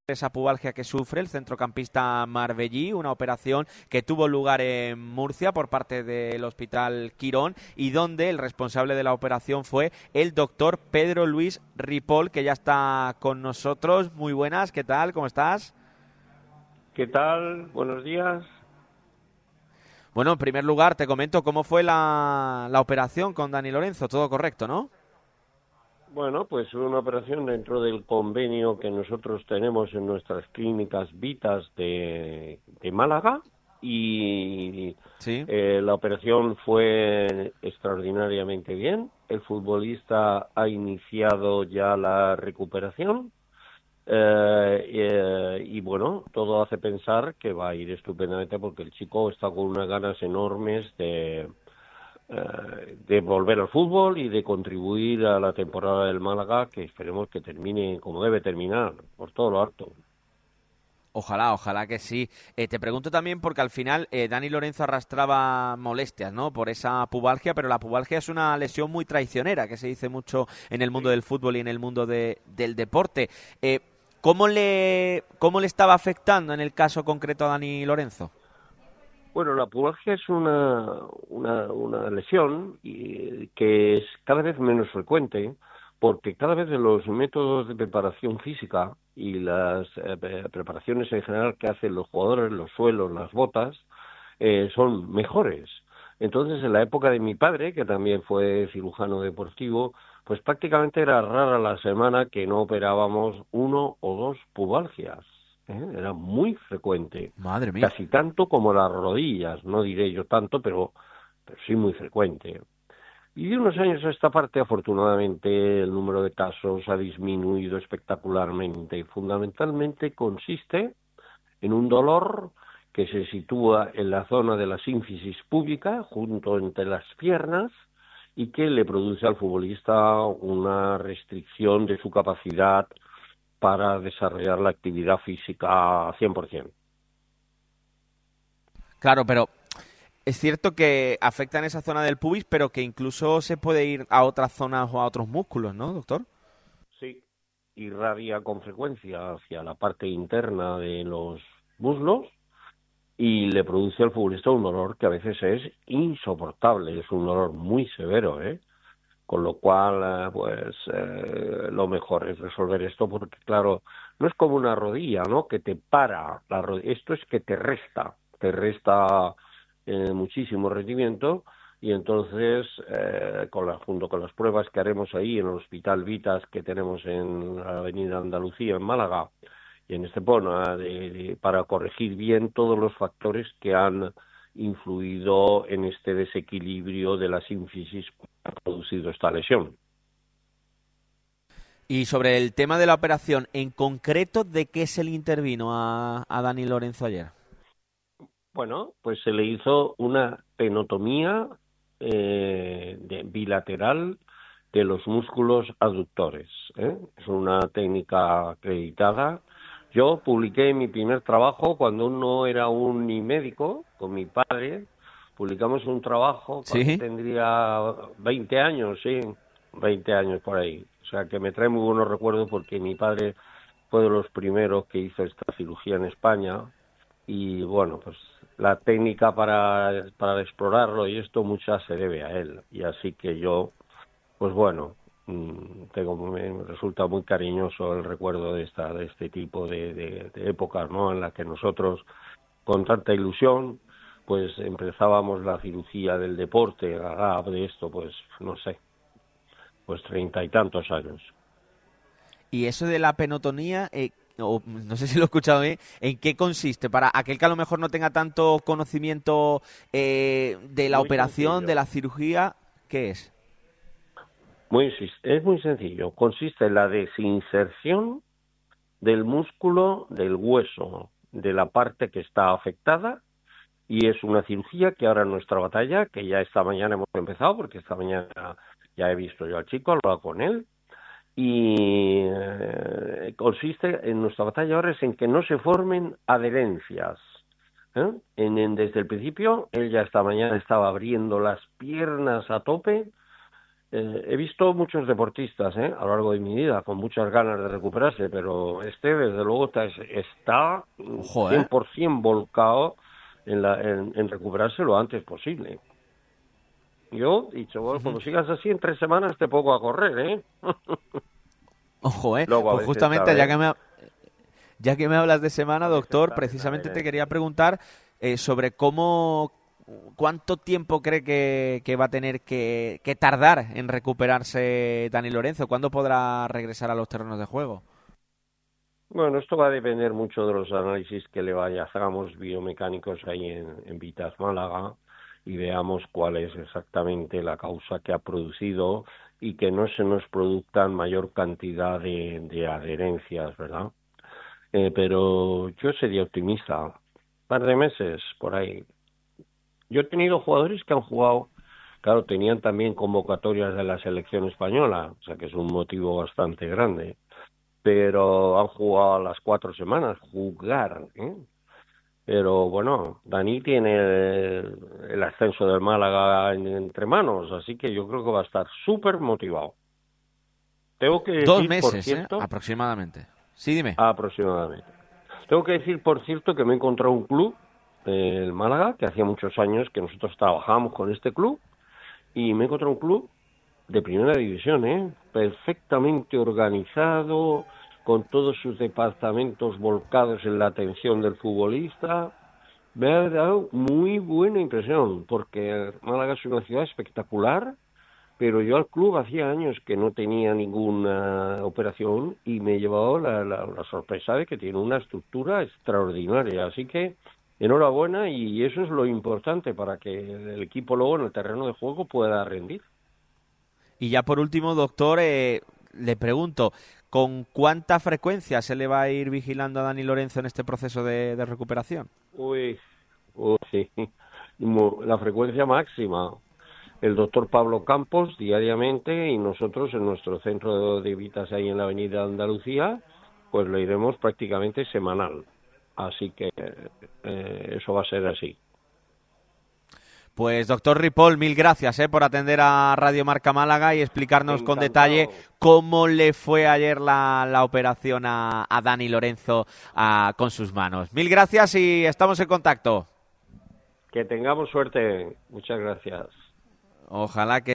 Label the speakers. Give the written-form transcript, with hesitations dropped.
Speaker 1: esa pubalgia que sufre el centrocampista marbellí, una operación que tuvo lugar en Murcia por parte del Hospital Quirón y donde el responsable de la operación fue el doctor Pedro Luis Ripoll, que ya está con nosotros. Muy buenas, ¿qué tal? ¿Cómo estás?
Speaker 2: ¿Qué tal? Buenos días.
Speaker 1: Bueno, en primer lugar te comento cómo fue la operación con Dani Lorenzo, todo correcto, ¿no?
Speaker 2: Bueno, pues una operación dentro del convenio que nosotros tenemos en nuestras clínicas Vitas de Málaga y
Speaker 1: Sí.
Speaker 2: la operación fue extraordinariamente bien. El futbolista ha iniciado ya la recuperación y bueno, todo hace pensar que va a ir estupendamente porque el chico está con unas ganas enormes de volver al fútbol y de contribuir a la temporada del Málaga, que esperemos que termine como debe terminar, por todo lo alto.
Speaker 1: Ojalá que sí. Te pregunto también porque al final Dani Lorenzo arrastraba molestias, ¿no? Por esa pubalgia, pero la pubalgia es una lesión muy traicionera, que se dice mucho en el mundo
Speaker 2: Sí.
Speaker 1: del fútbol y en el mundo del deporte. Eh, ¿Cómo le estaba afectando en el caso concreto a Dani Lorenzo?
Speaker 2: Bueno, la pubalgia es una lesión que es cada vez menos frecuente porque cada vez los métodos de preparación física y las preparaciones en general que hacen los jugadores, los suelos, las botas, son mejores. Entonces, en la época de mi padre, que también fue cirujano deportivo, pues prácticamente era rara la semana que no operábamos uno o dos pubalgias. Era muy frecuente,
Speaker 1: Madre mía.
Speaker 2: casi tanto como las rodillas, no diré yo tanto, pero sí muy frecuente. Y de unos años a esta parte, afortunadamente, el número de casos ha disminuido espectacularmente. Fundamentalmente consiste en un dolor que se sitúa en la zona de la sínfisis púbica, junto entre las piernas, y que le produce al futbolista una restricción de su capacidad para desarrollar la actividad física 100%.
Speaker 1: Claro, pero es cierto que afecta en esa zona del pubis, pero que incluso se puede ir a otras zonas o a otros músculos, ¿no, doctor?
Speaker 2: Sí, irradia con frecuencia hacia la parte interna de los muslos y le produce al futbolista un dolor que a veces es insoportable, es un dolor muy severo, ¿eh? Con lo cual, lo mejor es resolver esto porque, claro, no es como una rodilla, ¿no? Que te para la rodilla. Esto es que te resta muchísimo rendimiento y entonces, junto con las pruebas que haremos ahí en el Hospital Vitas que tenemos en la Avenida Andalucía, en Málaga, y en Estepona, para corregir bien todos los factores que han influido en este desequilibrio de la sínfisis que ha producido esta lesión.
Speaker 1: Y sobre el tema de la operación, en concreto, ¿de qué se le intervino a Dani Lorenzo ayer?
Speaker 2: Bueno, pues se le hizo una penotomía bilateral de los músculos aductores. Es una técnica acreditada. Yo publiqué mi primer trabajo cuando no era aún ni médico, con mi padre. Publicamos un trabajo cuando
Speaker 1: Sí.
Speaker 2: tendría 20 años, sí, 20 años por ahí. O sea que me trae muy buenos recuerdos porque mi padre fue de los primeros que hizo esta cirugía en España y bueno, pues la técnica para explorarlo y esto muchas se debe a él. Y así que yo, pues bueno, me resulta muy cariñoso el recuerdo de este tipo de épocas, ¿no? En las que nosotros, con tanta ilusión, pues empezábamos la cirugía del deporte, de esto, pues no sé, pues 30 y tantos años.
Speaker 1: Y eso de la penotonía, no sé si lo he escuchado bien, ¿en qué consiste? Para aquel que a lo mejor no tenga tanto conocimiento de la
Speaker 2: Muy
Speaker 1: operación, de
Speaker 2: sencillo.
Speaker 1: la cirugía, ¿qué es?
Speaker 2: Es muy sencillo. Consiste en la desinserción del músculo del hueso de la parte que está afectada y es una cirugía que ahora en nuestra batalla, que ya esta mañana hemos empezado, porque esta mañana ya he visto yo al chico, he hablado con él, y consiste en nuestra batalla ahora es en que no se formen adherencias. Desde el principio, él ya esta mañana estaba abriendo las piernas a tope, He visto muchos deportistas a lo largo de mi vida con muchas ganas de recuperarse, pero desde luego está
Speaker 1: Ojo,
Speaker 2: 100% volcado en recuperarse lo antes posible. Yo he dicho, bueno, cuando sigas así, en 3 semanas te pongo a correr, ¿eh?
Speaker 1: Ojo,
Speaker 2: Luego a
Speaker 1: pues
Speaker 2: veces,
Speaker 1: justamente
Speaker 2: ¿sabes?
Speaker 1: ya que me hablas de semana,
Speaker 2: A veces
Speaker 1: doctor,
Speaker 2: también,
Speaker 1: precisamente te
Speaker 2: ¿sabes?
Speaker 1: quería preguntar sobre cuánto tiempo cree que va a tener que tardar en recuperarse Dani Lorenzo. ¿Cuándo podrá regresar a los terrenos de juego?
Speaker 2: Bueno, esto va a depender mucho de los análisis que hagamos biomecánicos ahí en Vitas Málaga y veamos cuál es exactamente la causa que ha producido y que no se nos produzcan mayor cantidad de adherencias, ¿verdad? Pero yo sería optimista. Un par de meses por ahí. Yo he tenido jugadores que han jugado, claro, tenían también convocatorias de la selección española, o sea que es un motivo bastante grande, pero han jugado a las 4 semanas, jugar, ¿eh? Pero bueno, Dani tiene el ascenso del Málaga entre manos, así que yo creo que va a estar súper motivado. Tengo que
Speaker 1: Dos
Speaker 2: decir, por
Speaker 1: meses,
Speaker 2: cierto,
Speaker 1: aproximadamente. Sí, dime.
Speaker 2: aproximadamente. Tengo que decir, por cierto, que me he encontrado un club, el Málaga, que hacía muchos años que nosotros trabajábamos con este club, y me he encontrado un club de primera división, perfectamente organizado, con todos sus departamentos volcados en la atención del futbolista. Me ha dado muy buena impresión, porque Málaga es una ciudad espectacular, pero yo al club hacía años que no tenía ninguna operación y me he llevado la sorpresa de que tiene una estructura extraordinaria. Así que enhorabuena, y eso es lo importante para que el equipo luego en el terreno de juego pueda rendir.
Speaker 1: Y ya por último, doctor, le pregunto, ¿con cuánta frecuencia se le va a ir vigilando a Dani Lorenzo en este proceso de recuperación?
Speaker 2: Uy, sí, la frecuencia máxima. El doctor Pablo Campos diariamente y nosotros en nuestro centro de Vitas ahí en la Avenida Andalucía, pues lo iremos prácticamente semanal. Así que eso va a ser así.
Speaker 1: Pues doctor Ripoll, mil gracias por atender a Radio Marca Málaga y explicarnos con detalle
Speaker 2: Encantado.
Speaker 1: cómo le fue ayer la operación a Dani Lorenzo con sus manos. Mil gracias y estamos en contacto.
Speaker 2: Que tengamos suerte. Muchas gracias.
Speaker 1: Ojalá que